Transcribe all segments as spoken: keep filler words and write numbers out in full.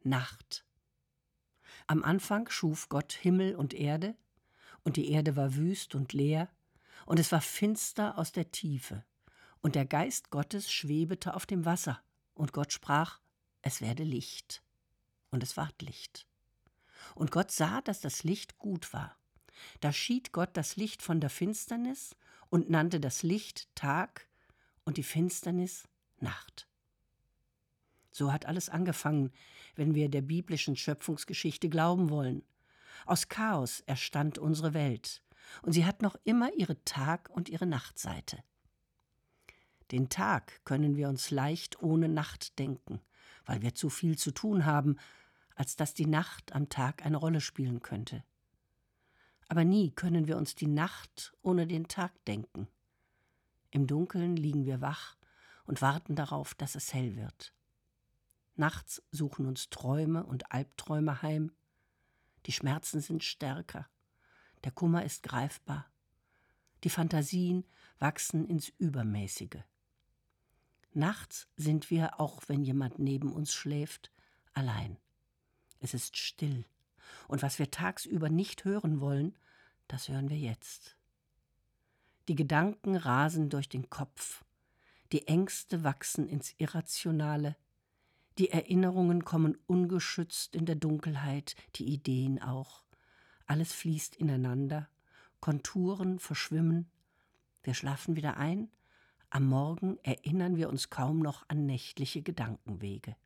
Nacht. Am Anfang schuf Gott Himmel und Erde, und die Erde war wüst und leer, und es war finster aus der Tiefe, und der Geist Gottes schwebete auf dem Wasser, und Gott sprach, es werde Licht. Und es ward Licht. Und Gott sah, dass das Licht gut war. Da schied Gott das Licht von der Finsternis und nannte das Licht Tag und die Finsternis Nacht. So hat alles angefangen, wenn wir der biblischen Schöpfungsgeschichte glauben wollen. Aus Chaos erstand unsere Welt, und sie hat noch immer ihre Tag- und ihre Nachtseite. Den Tag können wir uns leicht ohne Nacht denken, weil wir zu viel zu tun haben, als dass die Nacht am Tag eine Rolle spielen könnte. Aber nie können wir uns die Nacht ohne den Tag denken. Im Dunkeln liegen wir wach und warten darauf, dass es hell wird. Nachts suchen uns Träume und Albträume heim. Die Schmerzen sind stärker. Der Kummer ist greifbar. Die Fantasien wachsen ins Übermäßige. Nachts sind wir, auch wenn jemand neben uns schläft, allein. Es ist still. Und was wir tagsüber nicht hören wollen, das hören wir jetzt. Die Gedanken rasen durch den Kopf. Die Ängste wachsen ins Irrationale. Die Erinnerungen kommen ungeschützt in der Dunkelheit, die Ideen auch. Alles fließt ineinander, Konturen verschwimmen. Wir schlafen wieder ein. Am Morgen erinnern wir uns kaum noch an nächtliche Gedankenwege.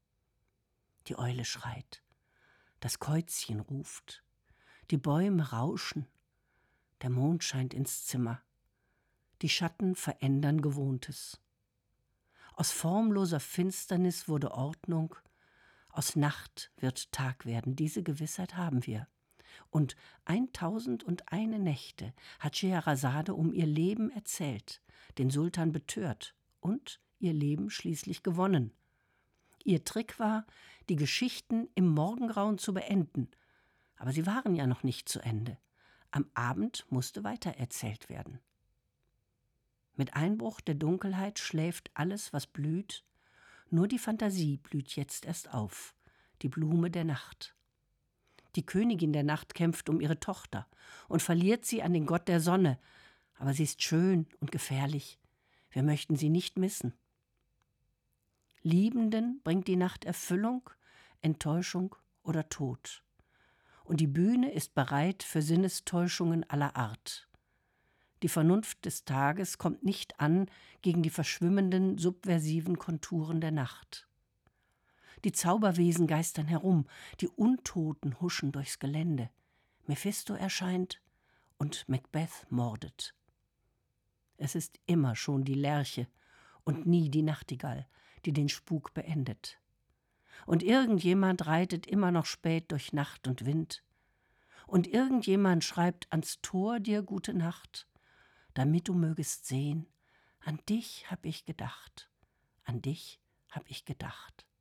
Die Eule schreit. Das Käuzchen ruft. Die Bäume rauschen. Der Mond scheint ins Zimmer. Die Schatten verändern Gewohntes. Aus formloser Finsternis wurde Ordnung, aus Nacht wird Tag werden. Diese Gewissheit haben wir. Und eintausend und eine Nächte hat Scheherazade um ihr Leben erzählt, den Sultan betört und ihr Leben schließlich gewonnen. Ihr Trick war, die Geschichten im Morgengrauen zu beenden. Aber sie waren ja noch nicht zu Ende. Am Abend musste weitererzählt werden. Mit Einbruch der Dunkelheit schläft alles, was blüht. Nur die Fantasie blüht jetzt erst auf, die Blume der Nacht. Die Königin der Nacht kämpft um ihre Tochter und verliert sie an den Gott der Sonne. Aber sie ist schön und gefährlich. Wir möchten sie nicht missen. Liebenden bringt die Nacht Erfüllung, Enttäuschung oder Tod. Und die Bühne ist bereit für Sinnestäuschungen aller Art. Die Vernunft des Tages kommt nicht an gegen die verschwimmenden, subversiven Konturen der Nacht. Die Zauberwesen geistern herum, die Untoten huschen durchs Gelände. Mephisto erscheint und Macbeth mordet. Es ist immer schon die Lerche und nie die Nachtigall, die den Spuk beendet. Und irgendjemand reitet immer noch spät durch Nacht und Wind. Und irgendjemand schreibt ans Tor dir gute Nacht, damit du mögest sehen, an dich hab ich gedacht, an dich hab ich gedacht.